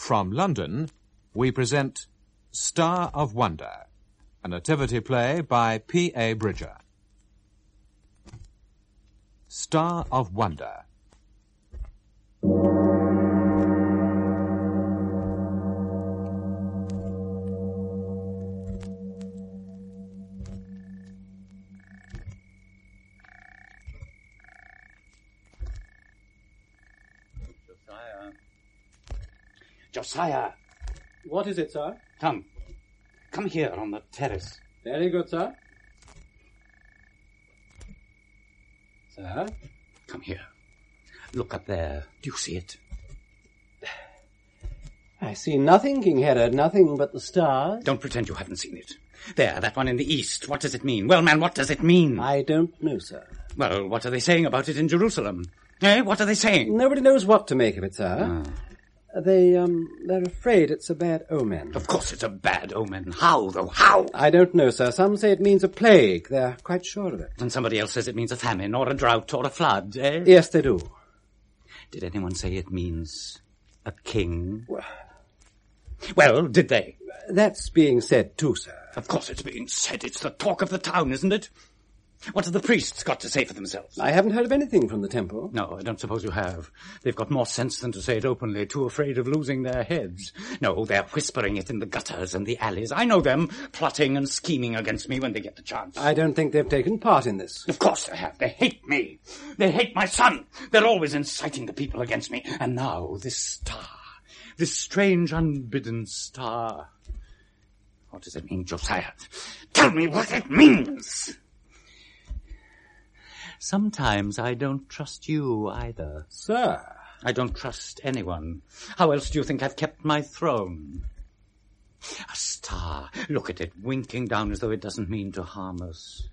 From London, we present Star of Wonder, a nativity play by P.A. Bridger. Star of Wonder. Josiah! What is it, sir? Come here on the terrace. Very good, sir. Sir? Come here. Look up there. Do you see it? I see nothing, King Herod, nothing but the stars. Don't pretend you haven't seen it. There, that one in the east. What does it mean? Well, man, what does it mean? I don't know, sir. Well, what are they saying about it in Jerusalem? What are they saying? Nobody knows what to make of it, sir. They're afraid it's a bad omen. Of course it's a bad omen. How, though? How? I don't know, sir. Some say it means a plague. They're quite sure of it. And somebody else says it means a famine, or a drought, or a flood, eh? Yes, they do. Did anyone say it means a king? Well, did they? That's being said too, sir. Of course it's being said. It's the talk of the town, isn't it? What have the priests got to say for themselves? I haven't heard of anything from the temple. No, I don't suppose you have. They've got more sense than to say it openly, too afraid of losing their heads. No, they're whispering it in the gutters and the alleys. I know them, plotting and scheming against me when they get the chance. I don't think they've taken part in this. Of course they have. They hate me. They hate my son. They're always inciting the people against me. And now this star, this strange unbidden star. What does it mean, Josiah? Tell me what it means! Sometimes I don't trust you either. Sir? I don't trust anyone. How else do you think I've kept my throne? A star. Look at it, winking down as though it doesn't mean to harm us.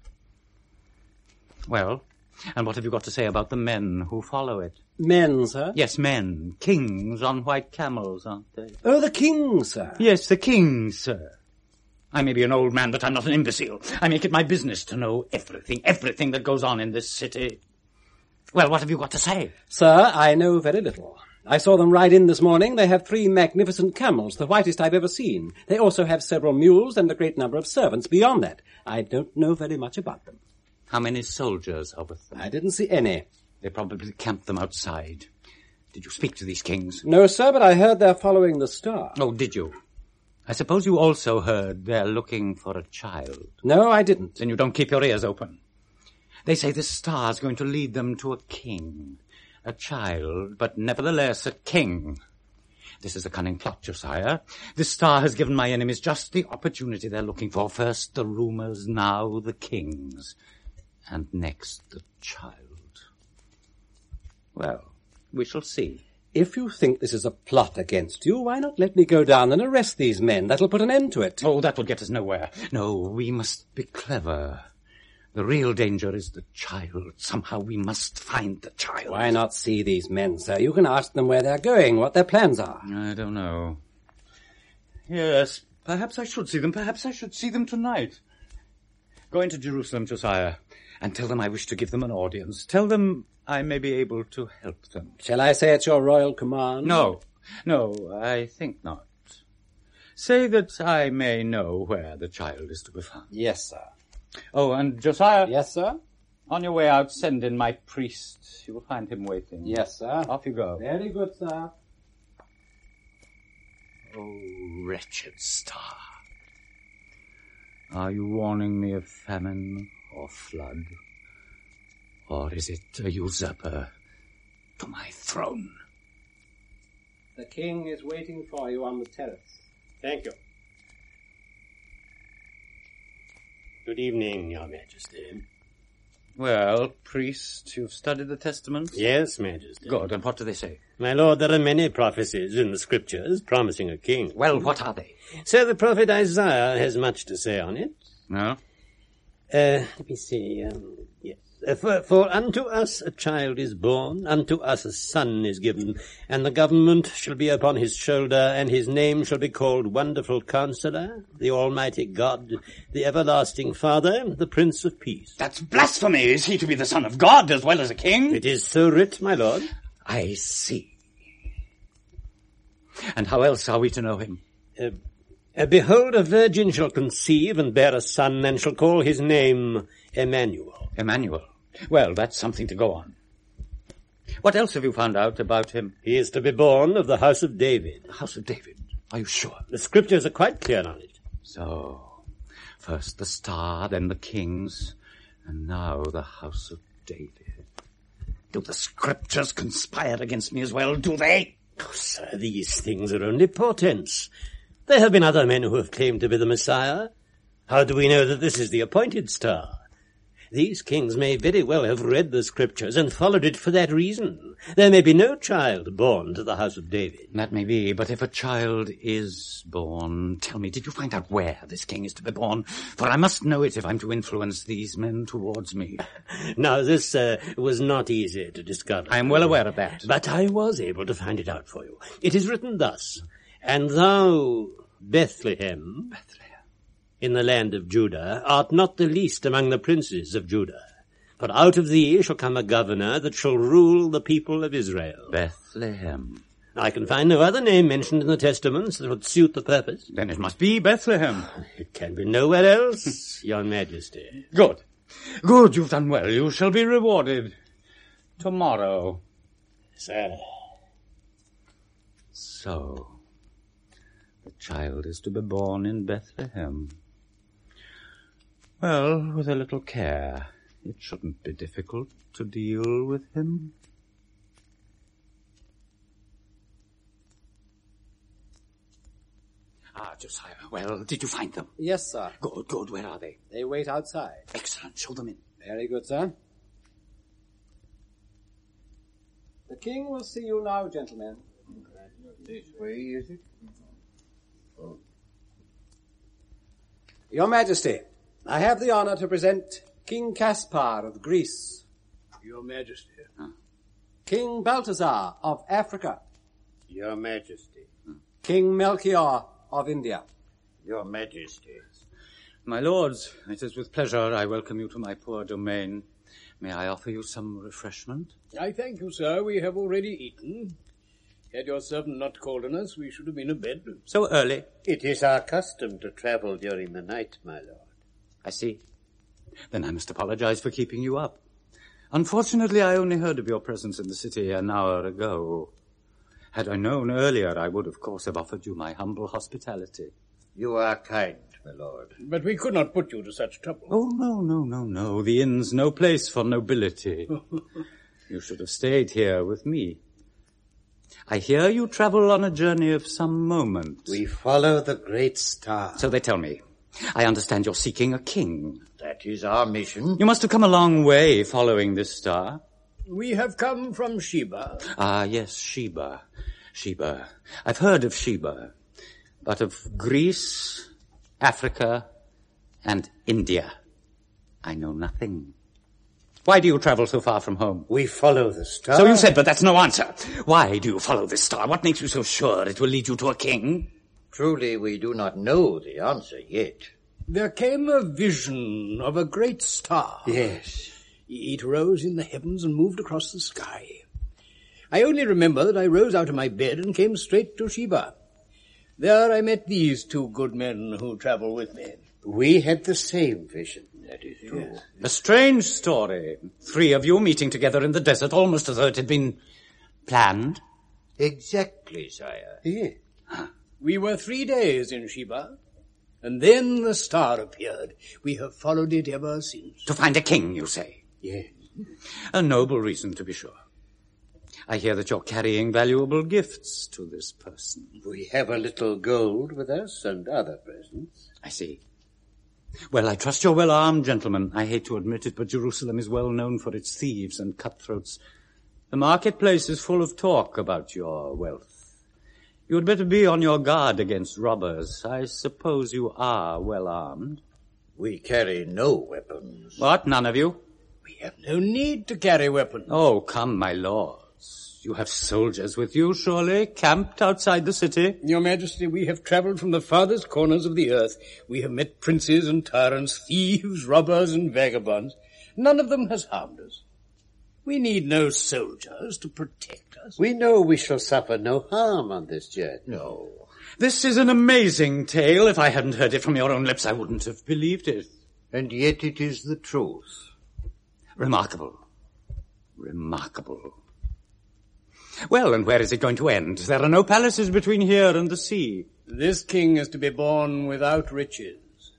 Well, and what have you got to say about the men who follow it? Men, sir? Yes, men. Kings on white camels, aren't they? Oh, the kings, sir. Yes, the kings, sir. I may be an old man, but I'm not an imbecile. I make it my business to know everything that goes on in this city. Well, what have you got to say? Sir, I know very little. I saw them ride in this morning. They have 3 magnificent camels, the whitest I've ever seen. They also have several mules and a great number of servants. Beyond that, I don't know very much about them. How many soldiers are with them? I didn't see any. They probably camped them outside. Did you speak to these kings? No, sir, but I heard they're following the star. Oh, did you? I suppose you also heard they're looking for a child. No, I didn't. Then you don't keep your ears open. They say this star's going to lead them to a king. A child, but nevertheless a king. This is a cunning plot, Josiah. This star has given my enemies just the opportunity they're looking for. First the rumors, now the kings, and next the child. Well, we shall see. If you think this is a plot against you, why not let me go down and arrest these men? That'll put an end to it. Oh, that will get us nowhere. No, we must be clever. The real danger is the child. Somehow we must find the child. Why not see these men, sir? You can ask them where they're going, what their plans are. I don't know. Yes, perhaps I should see them. Perhaps I should see them tonight. Go into Jerusalem, Josiah, and tell them I wish to give them an audience. Tell them I may be able to help them. Shall I say it's your royal command? No, I think not. Say that I may know where the child is to be found. Yes, sir. Oh, and Josiah. Yes, sir? On your way out, send in my priest. You will find him waiting. Yes, sir. Off you go. Very good, sir. Oh, wretched star. Are you warning me of famine or flood? Or is it a usurper to my throne? The king is waiting for you on the terrace. Thank you. Good evening, Your Majesty. Well, priest, you've studied the Testament? Yes, Majesty. Good, and what do they say? My lord, there are many prophecies in the Scriptures promising a king. Well, what are they? So the prophet Isaiah has much to say on it. No? Let me see. Yes. For unto us a child is born, unto us a son is given, and the government shall be upon his shoulder, and his name shall be called Wonderful Counselor, the Almighty God, the Everlasting Father, the Prince of Peace. That's blasphemy! Is he to be the son of God as well as a king? It is so writ, my lord. I see. And how else are we to know him? Behold, a virgin shall conceive and bear a son, and shall call his name Emmanuel. Emmanuel. Well, that's something to go on. What else have you found out about him? He is to be born of the house of David. The house of David? Are you sure? The scriptures are quite clear on it. So, first the star, then the kings, and now the house of David. Do the scriptures conspire against me as well, do they? Oh, sir, these things are only portents. There have been other men who have claimed to be the Messiah. How do we know that this is the appointed star? These kings may very well have read the scriptures and followed it for that reason. There may be no child born to the house of David. That may be, but if a child is born, tell me, did you find out where this king is to be born? For I must know it if I'm to influence these men towards me. Now, this was not easy to discover. I am well aware of that. But I was able to find it out for you. It is written thus, "And thou, Bethlehem, in the land of Judah, art not the least among the princes of Judah. For out of thee shall come a governor that shall rule the people of Israel." Bethlehem. I can find no other name mentioned in the Testaments that would suit the purpose. Then it must be Bethlehem. It can be nowhere else, Your Majesty. Good. Good, you've done well. You shall be rewarded. Tomorrow. Sir. So, the child is to be born in Bethlehem. Well, with a little care, it shouldn't be difficult to deal with him. Ah, Josiah, well, did you find them? Yes, sir. Good, good. Where are they? They wait outside. Excellent. Show them in. Very good, sir. The king will see you now, gentlemen. This way, is it? Your Majesty, I have the honor to present King Caspar of Greece. Your Majesty. King Balthazar of Africa. Your Majesty. King Melchior of India. Your Majesty. My lords, it is with pleasure I welcome you to my poor domain. May I offer you some refreshment? I thank you, sir. We have already eaten. Had your servant not called on us, we should have been abed. So early? It is our custom to travel during the night, my lord. I see. Then I must apologize for keeping you up. Unfortunately, I only heard of your presence in the city an hour ago. Had I known earlier, I would, of course, have offered you my humble hospitality. You are kind, my lord. But we could not put you to such trouble. Oh, no. The inn's no place for nobility. You should have stayed here with me. I hear you travel on a journey of some moment. We follow the great star. So they tell me. I understand you're seeking a king. That is our mission. You must have come a long way following this star. We have come from Sheba. Ah, yes, Sheba. I've heard of Sheba, but of Greece, Africa, and India, I know nothing. Why do you travel so far from home? We follow the star. So you said, but that's no answer. Why do you follow this star? What makes you so sure it will lead you to a king? Truly, we do not know the answer yet. There came a vision of a great star. Yes. It rose in the heavens and moved across the sky. I only remember that I rose out of my bed and came straight to Sheba. There I met these two good men who travel with me. We had the same vision. That is true. Yes. A strange story. 3 of you meeting together in the desert, almost as though it had been planned. Exactly, sire. Yes. We were 3 days in Sheba, and then the star appeared. We have followed it ever since. To find a king, you say? Yes. A noble reason, to be sure. I hear that you're carrying valuable gifts to this person. We have a little gold with us and other presents. I see. Well, I trust you're well armed, gentlemen. I hate to admit it, but Jerusalem is well known for its thieves and cutthroats. The marketplace is full of talk about your wealth. You had better be on your guard against robbers. I suppose you are well armed. We carry no weapons. What, none of you? We have no need to carry weapons. Oh, come, my lords. You have soldiers with you, surely, camped outside the city? Your Majesty, we have travelled from the farthest corners of the earth. We have met princes and tyrants, thieves, robbers and vagabonds. None of them has harmed us. We need no soldiers to protect us. We know we shall suffer no harm on this journey. No. This is an amazing tale. If I hadn't heard it from your own lips, I wouldn't have believed it. And yet it is the truth. Remarkable. Remarkable. Well, and where is it going to end? There are no palaces between here and the sea. This king is to be born without riches.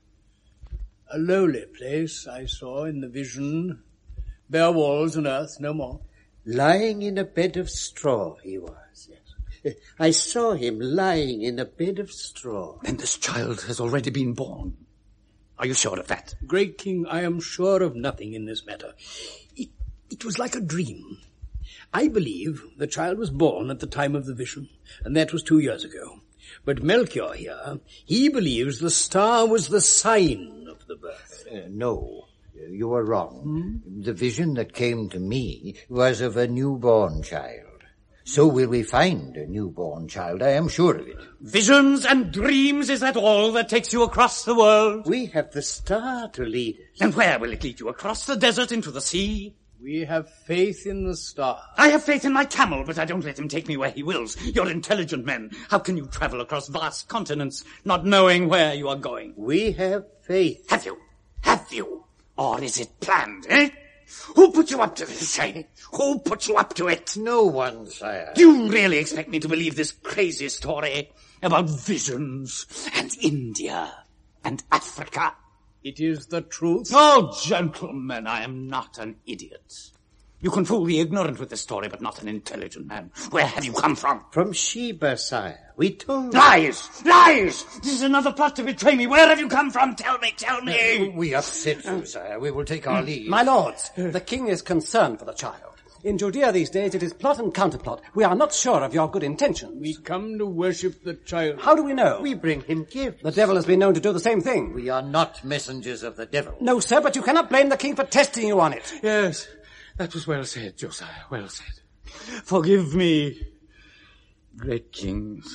A lowly place I saw in the vision, bare walls and earth, no more. Lying in a bed of straw he was, yes. I saw him lying in a bed of straw. Then this child has already been born. Are you sure of that? Great king, I am sure of nothing in this matter. It was like a dream. I believe the child was born at the time of the vision, and that was 2 years ago. But Melchior here, he believes the star was the sign of the birth. No, you are wrong. The vision that came to me was of a newborn child. So will we find a newborn child, I am sure of it. Visions and dreams, is that all that takes you across the world? We have the star to lead us. And where will it lead you? Across the desert into the sea? We have faith in the star. I have faith in my camel, but I don't let him take me where he wills. You're intelligent men. How can you travel across vast continents, not knowing where you are going? We have faith. Have you? Have you? Or is it planned, eh? Who put you up to this, eh? Who put you up to it? No one, sire. Do you really expect me to believe this crazy story about visions and India and Africa? It is the truth. Oh, gentlemen, I am not an idiot. You can fool the ignorant with this story, but not an intelligent man. Where have you come from? From Sheba, sire. We told you. Lies! Lies! This is another plot to betray me. Where have you come from? Tell me, tell me! We upset you, sire. We will take our leave. My lords, the king is concerned for the child. In Judea these days it is plot and counterplot. We are not sure of your good intentions. We come to worship the child. How do we know? We bring him gifts. The devil has been known to do the same thing. We are not messengers of the devil. No, sir, but you cannot blame the king for testing you on it. Yes, that was well said, Josiah, well said. Forgive me, great kings.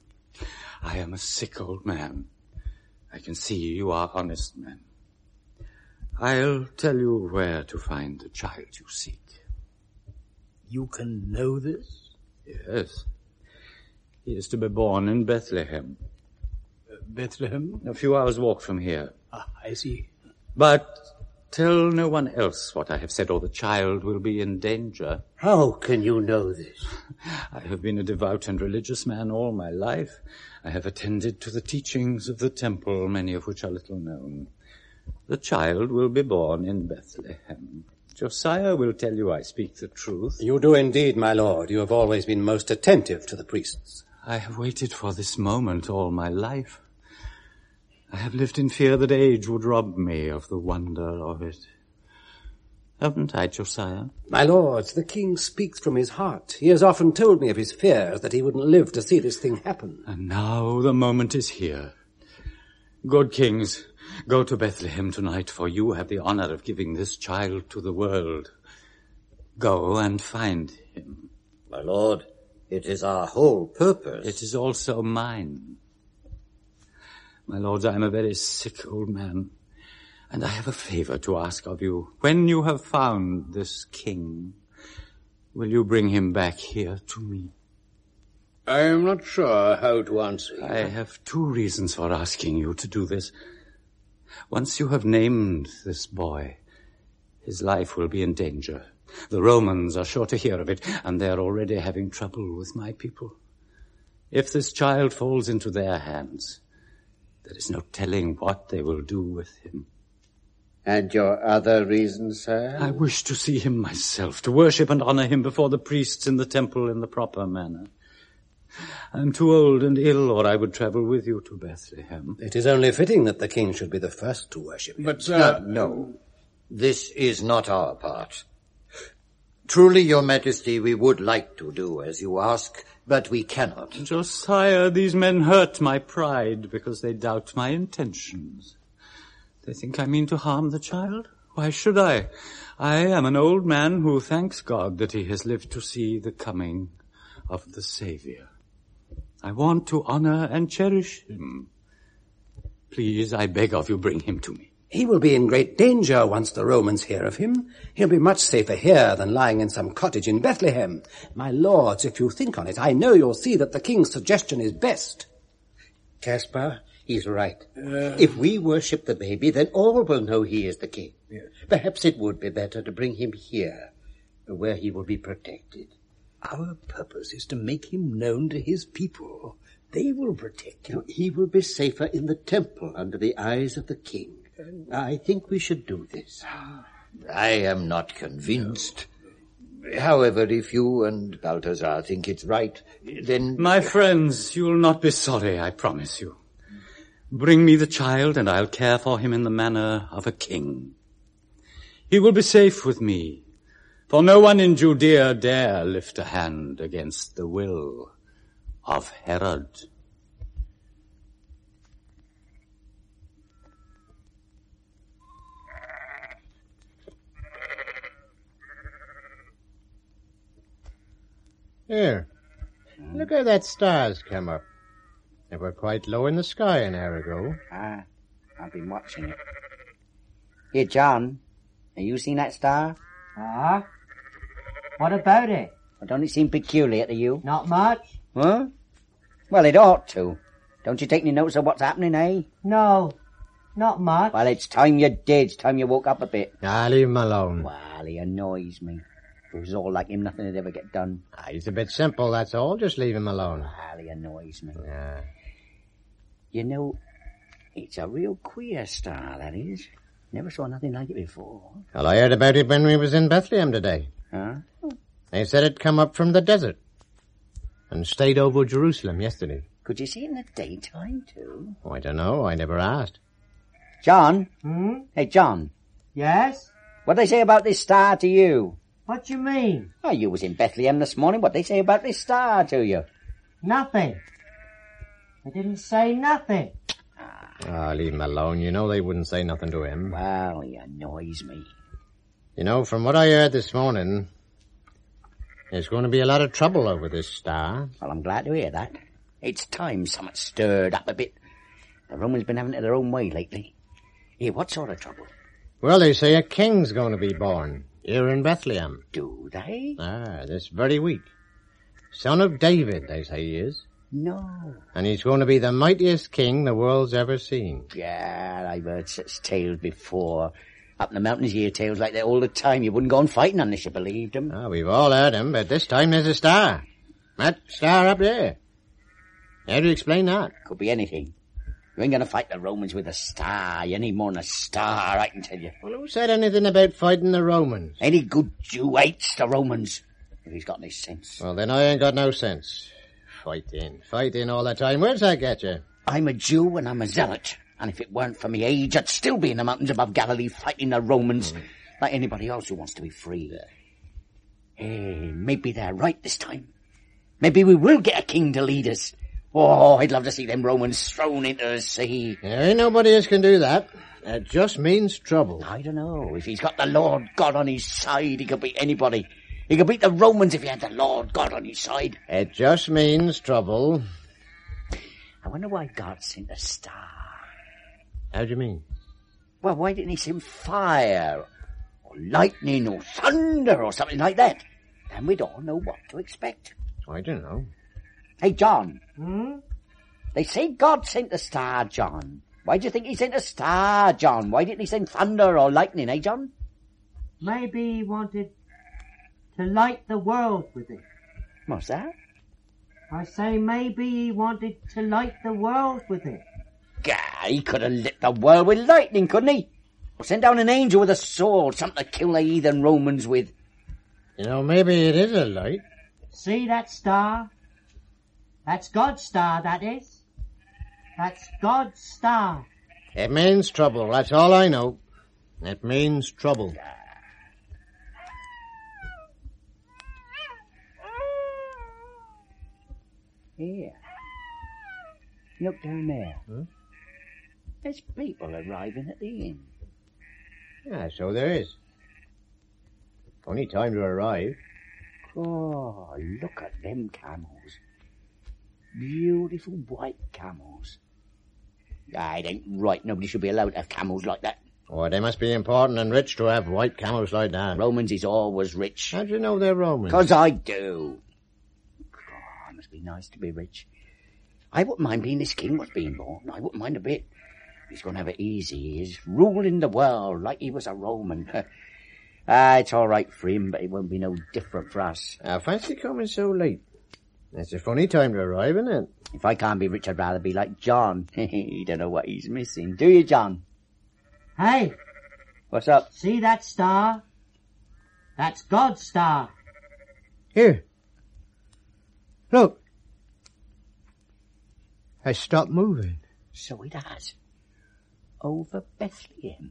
I am a sick old man. I can see you are honest men. I'll tell you where to find the child you seek. You can know this? Yes. He is to be born in Bethlehem. Bethlehem? A few hours' walk from here. Ah, I see. But tell no one else what I have said, or the child will be in danger. How can you know this? I have been a devout and religious man all my life. I have attended to the teachings of the temple, many of which are little known. The child will be born in Bethlehem. Josiah will tell you I speak the truth. You do indeed, my lord. You have always been most attentive to the priests. I have waited for this moment all my life. I have lived in fear that age would rob me of the wonder of it. Haven't I, Josiah? My lords, the king speaks from his heart. He has often told me of his fears that he wouldn't live to see this thing happen. And now the moment is here. Good kings, go to Bethlehem tonight, for you have the honor of giving this child to the world. Go and find him. My lord, it is our whole purpose. It is also mine. My lords, I am a very sick old man, and I have a favor to ask of you. When you have found this king, will you bring him back here to me? I am not sure how to answer you. I have 2 reasons for asking you to do this. Once you have named this boy, his life will be in danger. The Romans are sure to hear of it, and they are already having trouble with my people. If this child falls into their hands, there is no telling what they will do with him. And your other reason, sir? I wish to see him myself, to worship and honor him before the priests in the temple in the proper manner. I am too old and ill, or I would travel with you to Bethlehem. It is only fitting that the king should be the first to worship him. But, sir... No. This is not our part. Truly, your majesty, we would like to do as you ask, but we cannot. Josiah, these men hurt my pride because they doubt my intentions. They think I mean to harm the child? Why should I? I am an old man who thanks God that he has lived to see the coming of the Savior. I want to honor and cherish him. Please, I beg of you, bring him to me. He will be in great danger once the Romans hear of him. He'll be much safer here than lying in some cottage in Bethlehem. My lords, if you think on it, I know you'll see that the king's suggestion is best. Caspar, he's right. If we worship the baby, then all will know he is the king. Yes. Perhaps it would be better to bring him here, where he will be protected. Our purpose is to make him known to his people. They will protect him. He will be safer in the temple under the eyes of the king. I think we should do this. I am not convinced. However, if you and Balthazar think it's right, then... My friends, you'll not be sorry, I promise you. Bring me the child, and I'll care for him in the manner of a king. He will be safe with me, for no one in Judea dare lift a hand against the will of Herod. Here, look how that star's come up. They were quite low in the sky an hour ago. Ah, I've been watching it. Here, John, have you seen that star? Ah? What about it? Well, don't it seem peculiar to you? Not much? Huh? Well, it ought to. Don't you take any notice of what's happening, eh? No, not much. Well, it's time you did. It's time you woke up a bit. Ah, leave him alone. Well, he annoys me. If it was all like him, nothing would ever get done. Ah, he's a bit simple, that's all. Just leave him alone. Well, he annoys me. Yeah. You know, it's a real queer star, that is. Never saw nothing like it before. Well, I heard about it when we was in Bethlehem today. Huh? They said it come up from the desert and stayed over Jerusalem yesterday. Could you see it in the daytime, too? Oh, I don't know. I never asked. John? Hmm? Hey, John. Yes? What'd they say about this star to you? What do you mean? Oh, you was in Bethlehem this morning. What'd they say about this star to you? Nothing. They didn't say nothing. Ah, leave him alone. You know they wouldn't say nothing to him. Well, he annoys me. You know, from what I heard this morning, there's going to be a lot of trouble over this star. Well, I'm glad to hear that. It's time something stirred up a bit. The Romans been having it their own way lately. Here, what sort of trouble? Well, they say a king's going to be born here in Bethlehem. Do they? Ah, this very week. Son of David, they say he is. No. And he's going to be the mightiest king the world's ever seen. Yeah, I've heard such tales before. Up in the mountains you hear tales like that all the time. You wouldn't go on fighting unless you believed them. Ah, we've all heard him, but this time there's a star. That star up there. How do you explain that? Could be anything. You ain't gonna fight the Romans with a star. You need more than a star, I can tell you. Well, who said anything about fighting the Romans? Any good Jew hates the Romans, if he's got any sense. Well, then I ain't got no sense. Fighting all the time. Where's that get you? I'm a Jew and I'm a zealot. And if it weren't for me age, I'd still be in the mountains above Galilee fighting the Romans like anybody else who wants to be free. Hey, maybe they're right this time. Maybe we will get a king to lead us. Oh, I'd love to see them Romans thrown into the sea. There ain't nobody else can do that. It just means trouble. I don't know. If he's got the Lord God on his side, he could beat anybody. He could beat the Romans if he had the Lord God on his side. It just means trouble. I wonder why God sent a star. How do you mean? Well, why didn't he send fire, or lightning, or thunder, or something like that? Then we'd all know what to expect. I don't know. Hey, John. Hmm? They say God sent a star, John. Why do you think he sent a star, John? Why didn't he send thunder or lightning, eh, John? Maybe he wanted to light the world with it. What's that? I say maybe he wanted to light the world with it. Gah, he could have lit the world with lightning, couldn't he? Or send down an angel with a sword, something to kill the heathen Romans with. You know, maybe it is a light. See that star? That's God's star, that is. That's God's star. It means trouble, that's all I know. It means trouble. Here. Look down there. Hmm? There's people arriving at the inn. Yeah, so there is. Only time to arrive. Oh, look at them camels. Beautiful white camels. Ah, it ain't right. Nobody should be allowed to have camels like that. Oh, they must be important and rich to have white camels like that. Romans is always rich. How do you know they're Romans? 'Cause I do. God, it must be nice to be rich. I wouldn't mind being this king what's being born. I wouldn't mind a bit. He's going to have it easy. He's ruling the world like he was a Roman. It's all right for him, but it won't be no different for us. I fancy coming so late. It's a funny time to arrive, isn't it? If I can't be rich, I'd rather be like John. He don't know what he's missing. Do you, John? Hey, What's up? see that star? That's God's star. Here. Look. Has stopped moving. So it has. Over Bethlehem.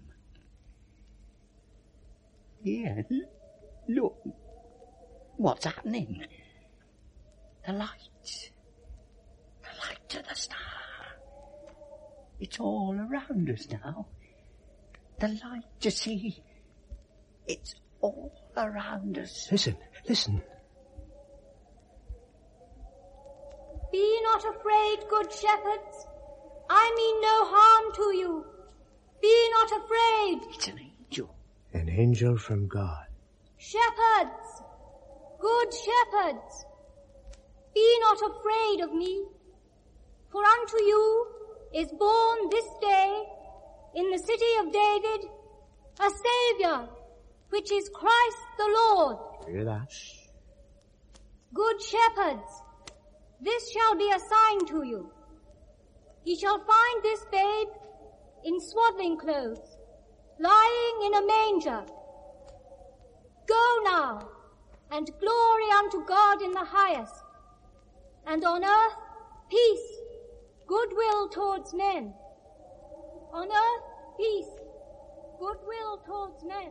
Yeah, look. What's happening? The light. The light of the star. It's all around us now. The light, you see. It's all around us. Listen, listen. Be not afraid, good shepherds. I mean no harm to you. Be not afraid. It's an angel. An angel from God. Shepherds, good shepherds, be not afraid of me. For unto you is born this day in the city of David a Saviour, which is Christ the Lord. Hear that? Good shepherds, this shall be a sign to you. Ye shall find this babe in swaddling clothes, lying in a manger. Go now, and glory unto God in the highest, and on earth peace, goodwill towards men. On earth peace, goodwill towards men.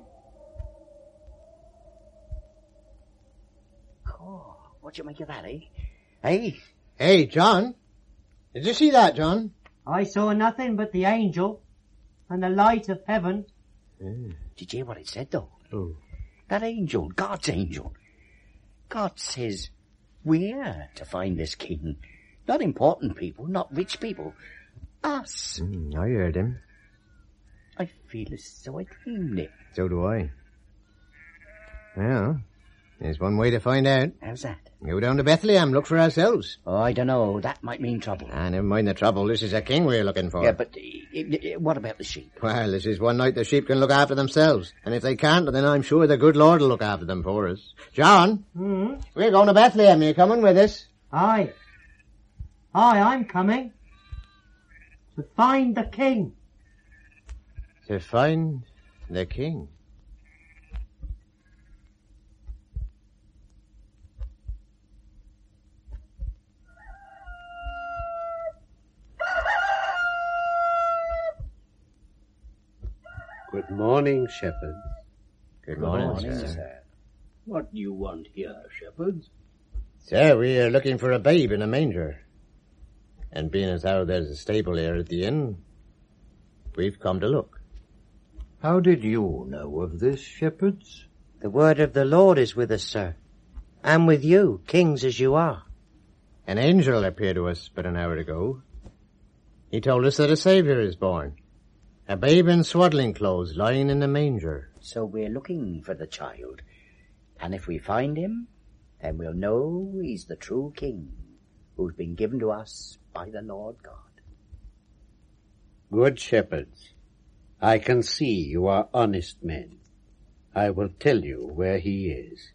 Oh, what you make of that, eh? Hey? Hey, John. Did you see that, John? I saw nothing but the angel and the light of heaven. Did you hear what it said, though? Oh. That angel, God's angel. God says we're to find this king. Not important people, not rich people. Us. I heard him. I feel as though I dreamed it. So do I. Well, there's one way to find out. How's that? Go down to Bethlehem, look for ourselves. Oh, I don't know. That might mean trouble. Never mind the trouble. This is a king we're looking for. Yeah, but what about the sheep? Well, this is one night the sheep can look after themselves. And if they can't, then I'm sure the good Lord will look after them for us. John, we're going to Bethlehem. Are you coming with us? Aye. Aye, I'm coming. To find the king. To find the king. Good morning, shepherds. Good morning, morning, sir. What do you want here, shepherds? Sir, we are looking for a babe in a manger. And being as how there's a stable here at the inn, we've come to look. How did you know of this, shepherds? The word of the Lord is with us, sir. And with you, kings as you are. An angel appeared to us but an hour ago. He told us that a Saviour is born. A babe in swaddling clothes lying in a manger. So we're looking for the child. And if we find him, then we'll know he's the true king who's been given to us by the Lord God. Good shepherds, I can see you are honest men. I will tell you where he is.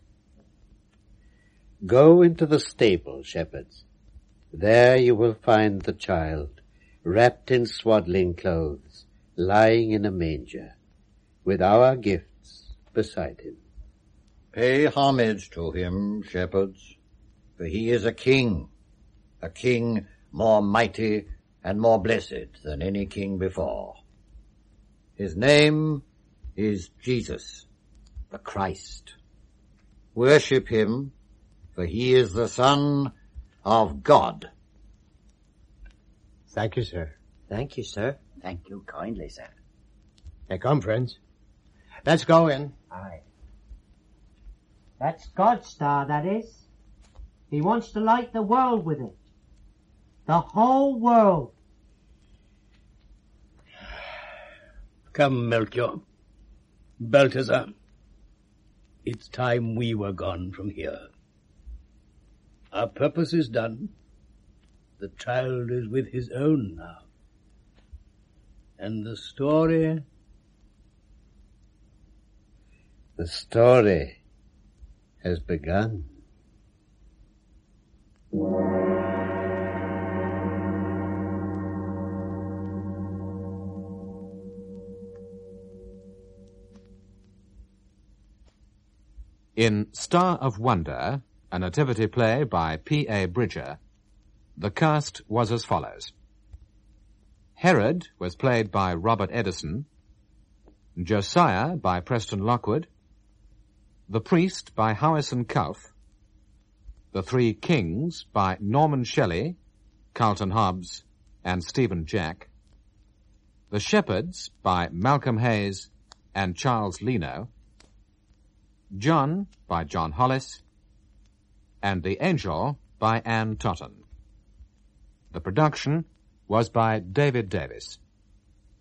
Go into the stable, shepherds. There you will find the child, wrapped in swaddling clothes, lying in a manger, with our gifts beside him. Pay homage to him, shepherds, for he is a king more mighty and more blessed than any king before. His name is Jesus, the Christ. Worship him, for he is the Son of God. Thank you, sir. Thank you, sir. Thank you kindly, sir. Now come, friends. Let's go in. Aye. That's God's star, that is. He wants to light the world with it. The whole world. Come, Melchior. Balthazar. It's time we were gone from here. Our purpose is done. The child is with his own now. And the story... The story has begun. In Star of Wonder, a nativity play by P.A. Bridger, the cast was as follows. Herod was played by Robert Edison, Josiah by Preston Lockwood, the Priest by Howison Cuff, the Three Kings by Norman Shelley, Carlton Hobbs, and Stephen Jack, the Shepherds by Malcolm Hayes and Charles Leno, John by John Hollis, and The Angel by Anne Totten. The production was by David Davis.